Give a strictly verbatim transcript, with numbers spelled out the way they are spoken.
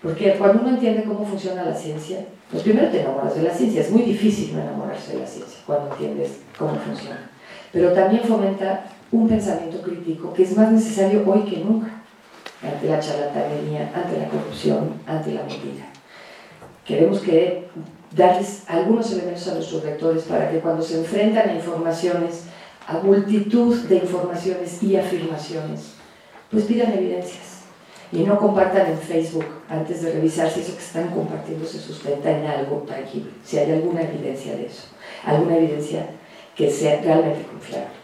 Porque cuando uno entiende cómo funciona la ciencia, pues primero te enamoras de la ciencia. Es muy difícil no enamorarse de la ciencia cuando entiendes cómo funciona. Pero también fomenta un pensamiento crítico que es más necesario hoy que nunca, ante la charlatanería, ante la corrupción, ante la mentira. Queremos que darles algunos elementos a nuestros lectores para que cuando se enfrentan a informaciones, a multitud de informaciones y afirmaciones, pues pidan evidencias y no compartan en Facebook antes de revisar si eso que están compartiendo se sustenta en algo tangible, si hay alguna evidencia de eso, alguna evidencia que sea realmente confiable.